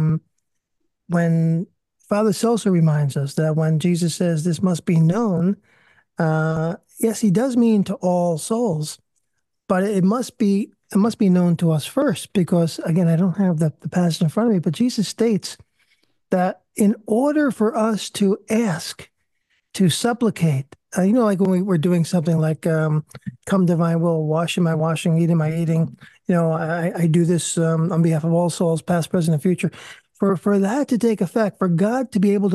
when Father Celso reminds us that when Jesus says this must be known, yes, he does mean to all souls, but it must be known to us first. Because again, I don't have the passage in front of me, but Jesus states that in order for us to ask, to supplicate, like when we were doing something like come divine will, washing my washing, eating my eating, I do this on behalf of all souls, past, present, and future. For that to take effect, for God to be able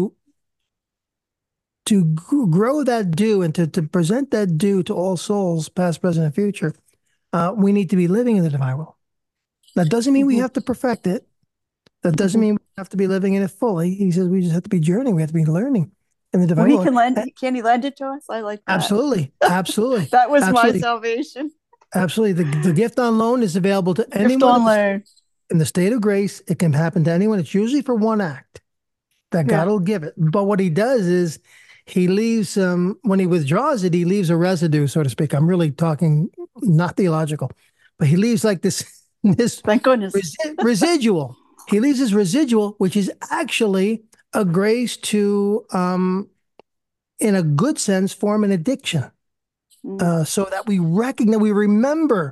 to grow that due and to present that due to all souls, past, present, and future, we need to be living in the divine will. That doesn't mean we Hmm. have to perfect it. That doesn't Hmm. mean we have to be living in it fully. He says we just have to be journeying. We have to be learning in the Well, divine he will. can can he lend it to us? I like that. Absolutely, absolutely, That was my absolutely, salvation. absolutely. The gift on loan is available to Gift anyone on loan. in the state of grace. It can happen to anyone. It's usually for one act that God Yeah. will give it. But what he does is he leaves when he withdraws it, he leaves a residue, so to speak. I'm really talking not theological, but he leaves like this this Thank goodness. residual. He leaves his residual, which is actually a grace to, in a good sense, form an addiction, Mm. so that we recognize, we remember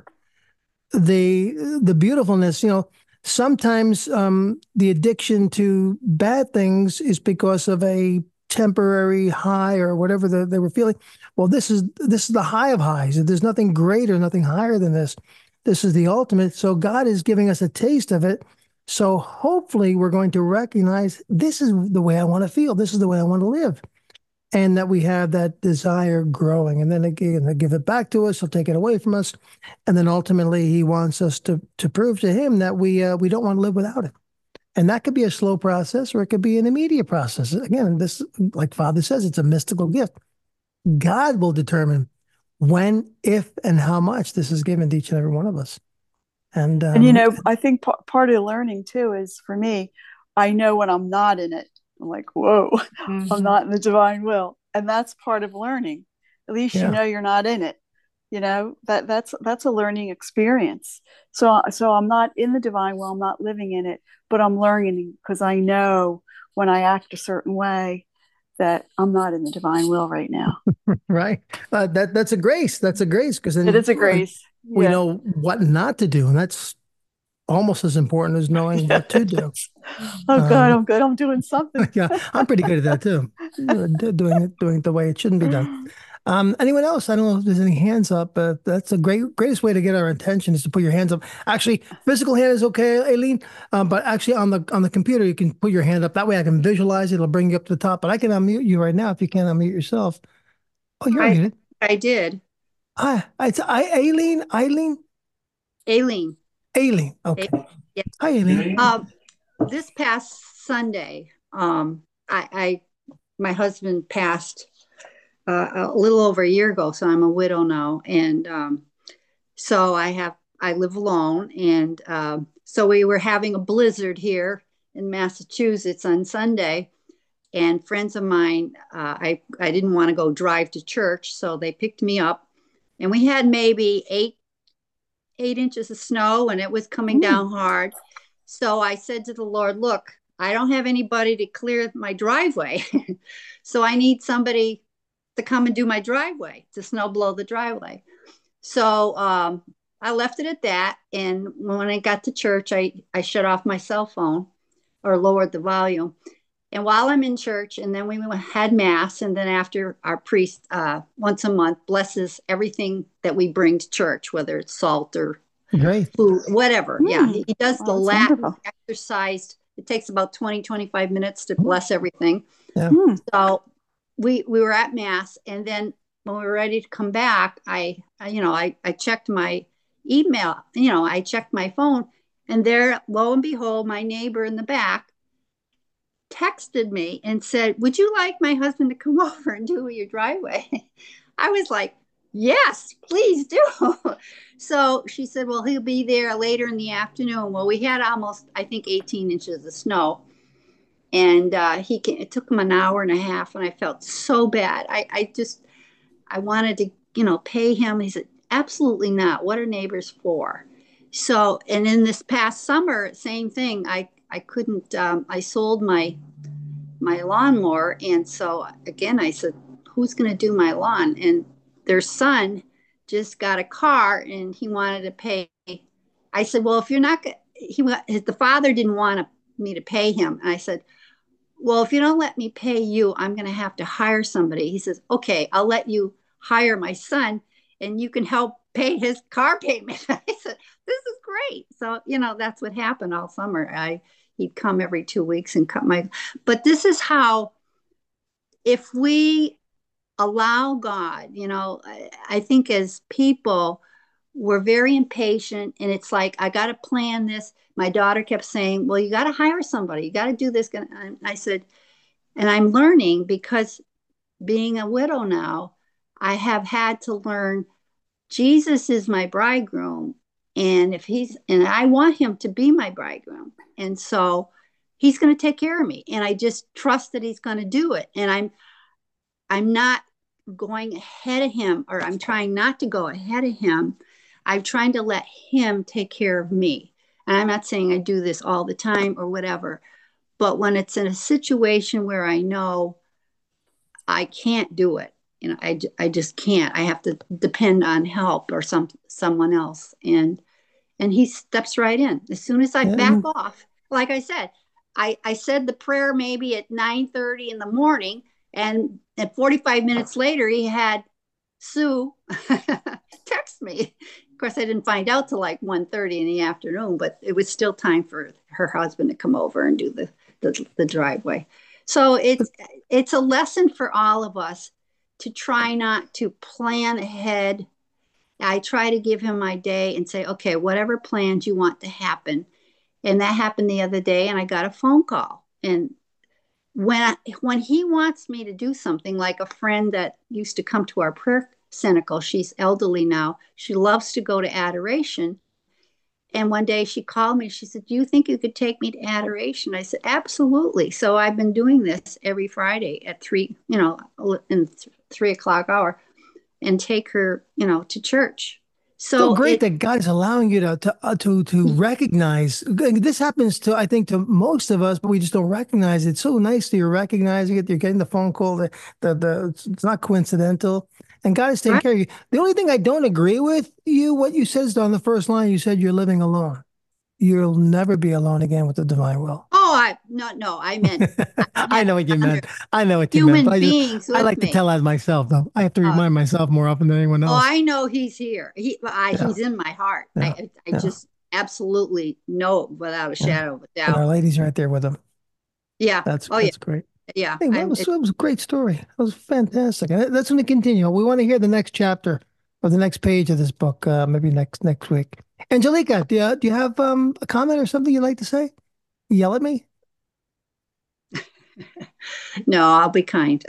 the beautifulness. Sometimes the addiction to bad things is because of a temporary high or whatever they were feeling. Well, this is the high of highs. There's nothing greater, nothing higher than this. This is the ultimate. So God is giving us a taste of it. So hopefully we're going to recognize this is the way I want to feel. This is the way I want to live. And that we have that desire growing. And then again, they give it back to us, he'll take it away from us. And then ultimately he wants us to prove to him that we don't want to live without it. And that could be a slow process or it could be an immediate process. Again, this, like Father says, it's a mystical gift. God will determine when, if, and how much this is given to each and every one of us. And And I think part of learning too is for me, I know when I'm not in it. I'm like, whoa, I'm Mhm. not in the divine will. And that's part of learning. At least you yeah, know you're not in it. That's a learning experience. So I'm not in the divine will, I'm not living in it, but I'm learning because I know when I act a certain way that I'm not in the divine will right now. right. That's a grace. That's a grace because It then is a grace. we Yeah. know what not to do, and that's almost as important as knowing Yeah, what to it do. is. Oh God, Um, I'm good. I'm doing something. yeah, I'm pretty good at that too. Doing it the way it shouldn't be done. Anyone else? I don't know if there's any hands up, but that's a greatest way to get our attention is to put your hands up. Actually, physical hand is okay, Aileen. But actually on the computer, you can put your hand up. That way I can visualize it. It'll bring you up to the top. But I can unmute you right now if you can't unmute yourself. Oh, you're I unmuted. I did. Aileen, Aileen. Aileen. Okay. Yeah. Hi, Aileen. This past Sunday, I my husband passed a little over a year ago, so I'm a widow now, and so I live alone, and so we were having a blizzard here in Massachusetts on Sunday, and friends of mine, I didn't want to go drive to church, so they picked me up, and we had maybe 8 inches of snow, and it was coming down hard. So I said to the Lord, look, I don't have anybody to clear my driveway. So I need somebody to come and do my driveway, to snow blow the driveway. So I left it at that. And when I got to church, I shut off my cell phone or lowered the volume. And while I'm in church, and then we had mass, and then after, our priest once a month blesses everything that we bring to church, whether it's salt or Great. food, whatever. Yeah, he does the Latin wonderful. exercise. It takes about 20-25 minutes to bless everything. Yeah. So we were at mass, and then when we were ready to come back, I checked my email. I checked my phone, and there, lo and behold, my neighbor in the back texted me and said, would you like my husband to come over and do your driveway? I was like, yes, please do. So she said, well, he'll be there later in the afternoon. Well, we had almost, I think, 18 inches of snow. And it took him an hour and a half, and I felt so bad. I wanted to, pay him. He said, absolutely not. What are neighbors for? So, and in this past summer, same thing. I couldn't, I sold my lawnmower. And so again, I said, who's going to do my lawn? And their son just got a car, and he wanted to pay. I said, well, if you're not, the father didn't want me to pay him. And I said, well, if you don't let me pay you, I'm going to have to hire somebody. He says, okay, I'll let you hire my son, and you can help pay his car payment. I said, this is great. So, that's what happened all summer. He'd come every 2 weeks and but this is how, if we allow God, I think as people, we're very impatient, and it's like, I got to plan this. My daughter kept saying, well, you got to hire somebody. You got to do this. And I said, and I'm learning, because being a widow now, I have had to learn Jesus is my bridegroom. And and I want him to be my bridegroom. And so he's going to take care of me. And I just trust that he's going to do it. And I'm not going ahead of him, or I'm trying not to go ahead of him. I'm trying to let him take care of me. And I'm not saying I do this all the time or whatever, but when it's in a situation where I know I can't do it, I just can't. I have to depend on help or someone else. And he steps right in. As soon as I back off, like I said, I said the prayer maybe at 9:30 in the morning, and at 45 minutes later, he had Sue text me. Of course, I didn't find out till like 1:30 in the afternoon, but it was still time for her husband to come over and do the driveway. So it's a lesson for all of us to try not to plan ahead. I try to give him my day and say, okay, whatever plans you want to happen. And that happened the other day, and I got a phone call. And when he wants me to do something, like a friend that used to come to our prayer cynical, she's elderly now, she loves to go to adoration. And one day she called me, she said, do you think you could take me to adoration? I said, absolutely. So I've been doing this every Friday at 3, in 3 o'clock hour, and take her, to church. So great that God is allowing you to recognize. This happens to, I think, to most of us, but we just don't recognize it. It's so nice that you're recognizing it. You're getting the phone call. It's not coincidental, and God is taking care of you. The only thing I don't agree with what you said is on the first line. You said you're living alone. You'll never be alone again with the divine will. Oh, no, I meant I know what you meant. I know what you meant. human But beings I with like to me. tell that myself, though. I have to Uh, remind myself more often than anyone oh, else. I know he's here. Yeah, He's in my heart. yeah, I yeah, just absolutely know without a yeah. shadow of a And doubt. our lady's right there with him. Yeah. Oh yeah. That's great. Yeah. Hey, that was a great story. That was fantastic. And that's going to continue. We want to hear the next chapter or the next page of this book, maybe next week. Angelica, do you have a comment or something you'd like to say? Yell at me. No, I'll be kind.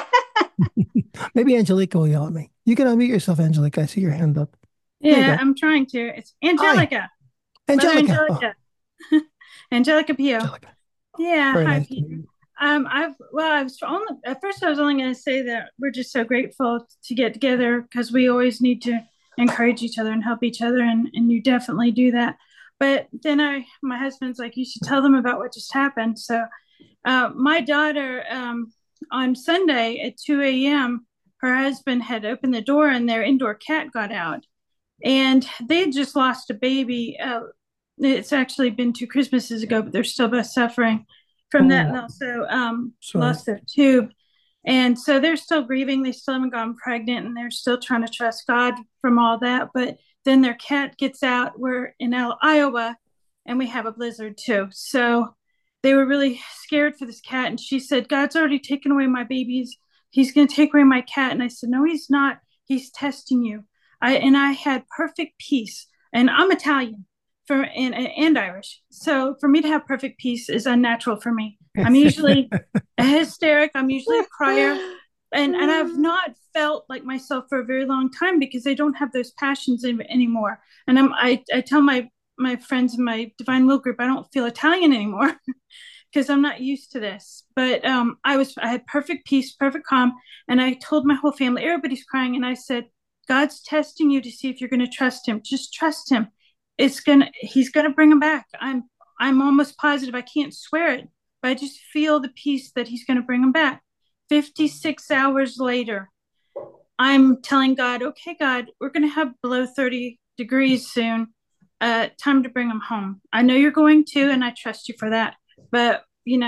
Maybe Angelica will yell at me. You can unmute yourself, Angelica. I see your hand up. There you Yeah, go. I'm trying to. It's Hi, Angelica. Mother Angelica. Oh, Angelica. Angelica Pio. Angelica. Yeah, Very hi nice to Peter. meet you. I was only at first I was only going to say that we're just so grateful to get together because we always need to encourage each other and help each other, and you definitely do that. But then my husband's like, you should tell them about what just happened. So my daughter, on Sunday at 2 a.m., her husband had opened the door and their indoor cat got out. And they had just lost a baby. It's actually been 2 Christmases ago, but they're still both suffering from that, and Oh, also sorry. lost their tube. And so they're still grieving. They still haven't gotten pregnant, and they're still trying to trust God from all that. But then their cat gets out. We're in Iowa, and we have a blizzard too. So they were really scared for this cat. And she said, God's already taken away my babies. He's going to take away my cat. And I said, no, he's not. He's testing you. I had perfect peace. And I'm Italian and Irish. So for me to have perfect peace is unnatural for me. I'm usually a hysteric. I'm usually a crier. And I've not felt like myself for a very long time because I don't have those passions anymore. And I tell my friends in my Divine Will group I don't feel Italian anymore because I'm not used to this. But I had perfect peace, perfect calm, and I told my whole family, everybody's crying, and I said, God's testing you to see if you're going to trust Him. Just trust Him. He's gonna bring him back. I'm almost positive. I can't swear it, but I just feel the peace that He's going to bring him back. 56 hours later, I'm telling God, okay, God, we're going to have below 30 degrees soon. Time to bring him home. I know you're going to, and I trust you for that. But, we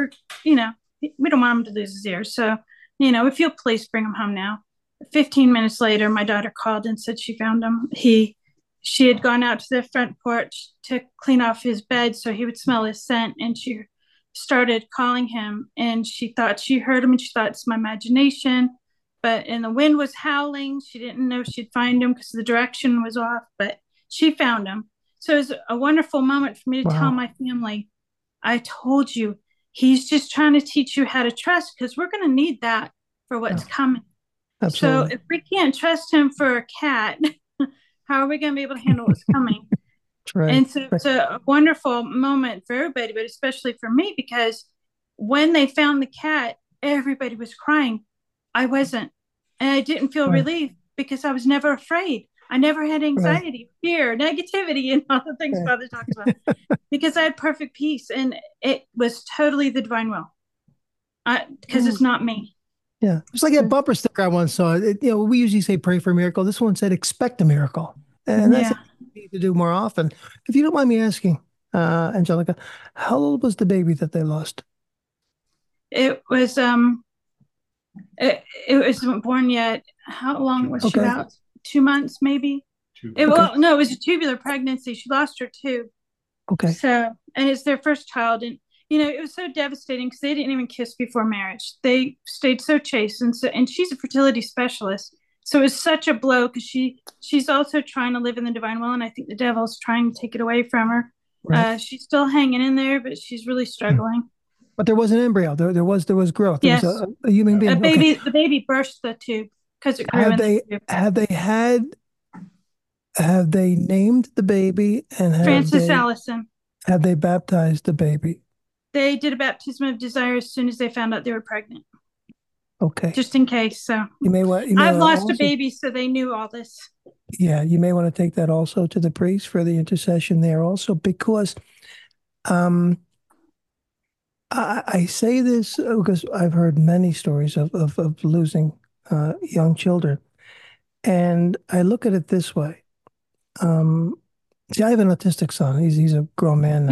don't want him to lose his ear. So, if you'll please bring him home now. 15 minutes later, my daughter called and said she found him. She had gone out to the front porch to clean off his bed so he would smell his scent. And she started calling him, and she thought she heard him, and she thought it's my imagination. And the wind was howling. She didn't know she'd find him because the direction was off, but she found him. So it was a wonderful moment for me to tell my family, I told you, He's just trying to teach you how to trust because we're going to need that for what's coming. Absolutely. So if we can't trust Him for a cat, how are we going to be able to handle what's coming? Right. And so it's a wonderful moment for everybody, but especially for me, because when they found the cat, everybody was crying. I wasn't. And I didn't feel relief because I was never afraid. I never had anxiety, fear, negativity, and all the things Father talks about because I had perfect peace. And it was totally the divine will because it's not me. Yeah. It's like that bumper sticker I once saw. We usually say pray for a miracle. This one said expect a miracle. And that's what we need to do more often. If you don't mind me asking, Angelica, how old was the baby that they lost? It was it wasn't born yet. How long was she out? 2 months, maybe. Well, no, it was a tubular pregnancy. She lost her tube. Okay. So, and it's their first child, and it was so devastating because they didn't even kiss before marriage. They stayed so chaste, and she's a fertility specialist. So it was such a blow because she's also trying to live in the divine will, and I think the devil's trying to take it away from her. Right. She's still hanging in there, but she's really struggling. But there was an embryo. There was growth. There was a human being. The baby burst the tube because it grew in the tube. Have they named the baby and Francis Allison? Have they baptized the baby? They did a baptism of desire as soon as they found out they were pregnant. Okay. Just in case. So I've lost a baby, so they knew all this. Yeah, you may want to take that also to the priest for the intercession there also, because I say this because I've heard many stories of losing young children. And I look at it this way. See, I have an autistic son. He's a grown man now. Yeah.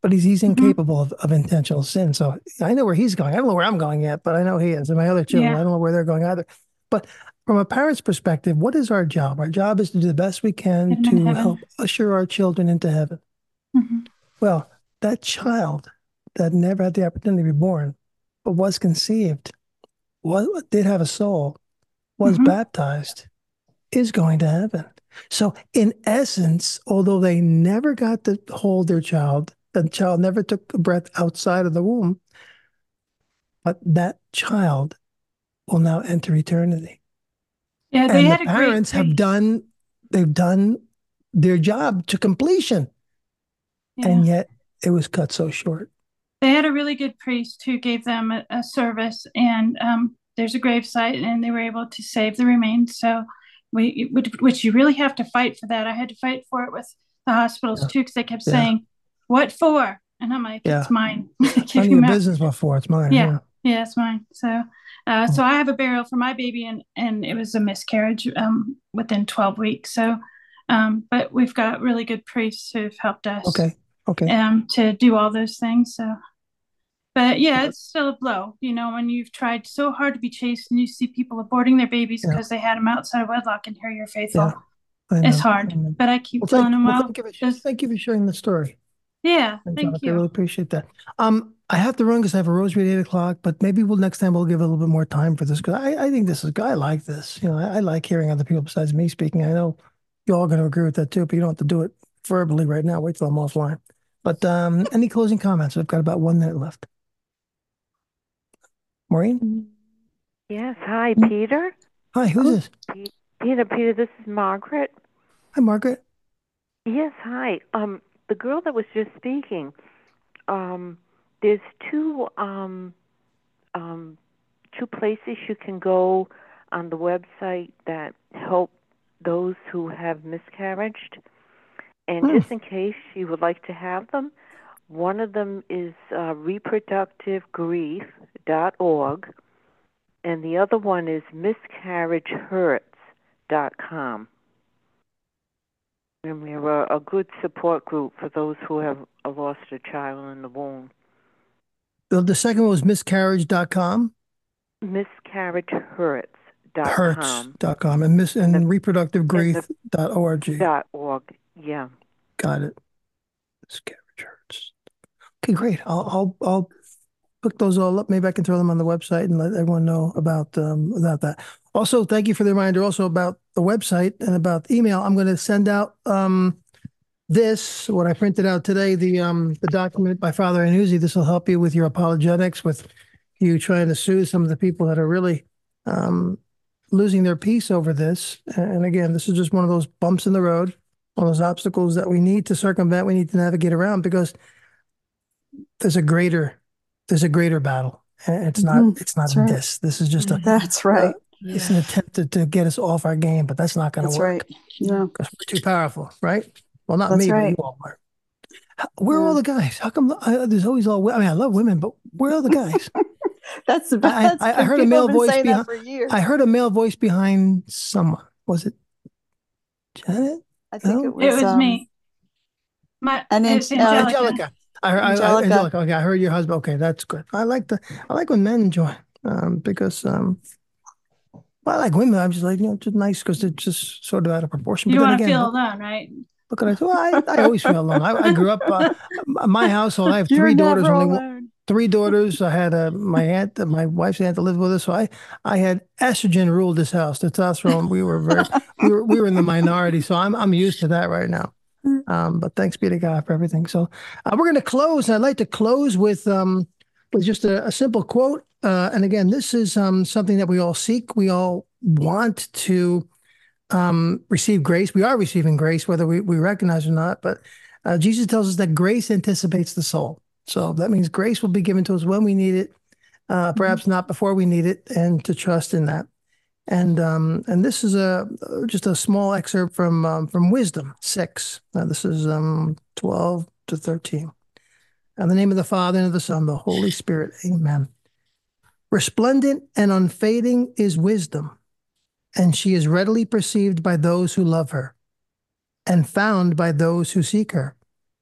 but he's incapable of intentional sin. So I know where he's going. I don't know where I'm going yet, but I know he is. And my other children, I don't know where they're going either. But from a parent's perspective, what is our job? Our job is to do the best we can to help usher our children into heaven. Well, that child that never had the opportunity to be born, but was conceived, did have a soul, was baptized, is going to heaven. So in essence, although they never got to hold their child, the child never took a breath outside of the womb, but that child will now enter eternity. Yeah, and the parents have done their job to completion. Yeah. And yet it was cut so short. They had a really good priest who gave them a service, and there's a gravesite, and they were able to save the remains. So which you really have to fight for that. I had to fight for it with the hospitals too, because they kept saying, "What for?" And I'm like, "It's mine." None of your business what for. It's mine. Yeah, it's mine. So so I have a burial for my baby, and it was a miscarriage within 12 weeks. So but we've got really good priests who've helped us to do all those things. So but it's still a blow, when you've tried so hard to be chaste and you see people aborting their babies because they had them outside of wedlock, and here you're faithful. It's hard, but I keep telling them, thank you for sharing the story. Yeah, thank you. I really appreciate that. I have to run because I have a rosary at 8:00, but maybe next time we'll give a little bit more time for this, because I think I like this. I like hearing other people besides me speaking. I know you're all going to agree with that too, but you don't have to do it verbally right now. Wait till I'm offline. But any closing comments? We've got about 1 minute left. Maureen? Yes. Hi, Peter. Hi, who's this? Peter, this is Margaret. Hi, Margaret. Yes, hi. The girl that was just speaking, there's two places you can go on the website that help those who have miscarried. And just in case you would like to have them, one of them is reproductivegrief.org, and the other one is miscarriagehurts.com. And we're a good support group for those who have lost a child in the womb. The second one was miscarriage.com? Miscarriagehurts.com. Hurts.com and reproductivegrief.org. .org, yeah. Got it. Miscarriage hurts. Okay, great. I'll pick those all up. Maybe I can throw them on the website and let everyone know about that. Also, thank you for the reminder also about the website and about the email. I'm going to send out what I printed out today, the document by Father Iannuzzi. This will help you with your apologetics, with you trying to sue some of the people that are really losing their peace over this. And again, this is just one of those bumps in the road, one of those obstacles that we need to circumvent, we need to navigate around, because there's a greater battle. And it's not this. This is just that's right. It's an attempt to get us off our game, but that's not going to work. Right. No, because we're too powerful, right? Well, not me, but you all are. Where are all the guys? How come there's always all? I mean, I love women, but where are the guys? That's the best. I heard a male voice behind. I heard a male voice behind someone. Was it Janet? I think it was me. Angelica. Angelica. Okay, I heard your husband. Okay, that's good. I like when men join, because I like women. I'm just like, just nice because it's just sort of out of proportion. You don't want to feel alone, right? What can I do? I always feel alone. I grew up my household. I have three daughters. Three daughters. I had my wife's aunt that lived with us. So I had estrogen ruled this house. Testosterone. We were we were in the minority. So I'm used to that right now. But thanks be to God for everything. So we're going to close. And I'd like to close with just a simple quote. And again, this is something that we all seek. We all want to receive grace. We are receiving grace, whether we recognize it or not. But Jesus tells us that grace anticipates the soul. So that means grace will be given to us when we need it, perhaps not before we need it, and to trust in that. And this is just a small excerpt from Wisdom 6. This is 12 to 13. In the name of the Father, and of the Son, and the Holy Spirit. Amen. Resplendent and unfading is wisdom, and she is readily perceived by those who love her, and found by those who seek her.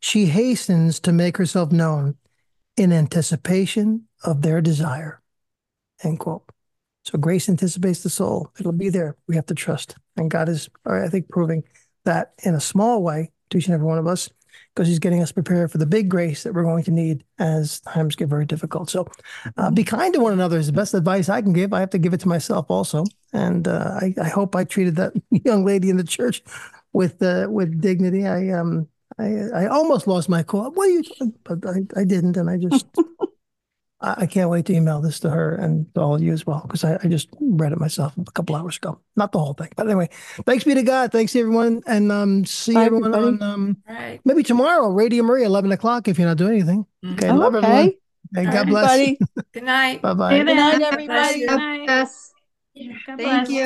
she hastens to make herself known in anticipation of their desire. End quote. So grace anticipates the soul. It'll be there. We have to trust. And God is, I think, proving that in a small way to each and every one of us, because he's getting us prepared for the big grace that we're going to need as times get very difficult. So be kind to one another is the best advice I can give. I have to give it to myself also. And I hope I treated that young lady in the church with dignity. I almost lost my cool. What are you doing? But I didn't. And I just, I can't wait to email this to her and to all of you as well, because I just read it myself a couple hours ago. Not the whole thing. But anyway, thanks be to God. Thanks to everyone. And see everyone on maybe tomorrow, Radio Maria, 11 o'clock, if you're not doing anything. Okay. Love everyone. Okay, God bless. Good night. Bye-bye. Good night, everybody. Yes. God Thank bless. you.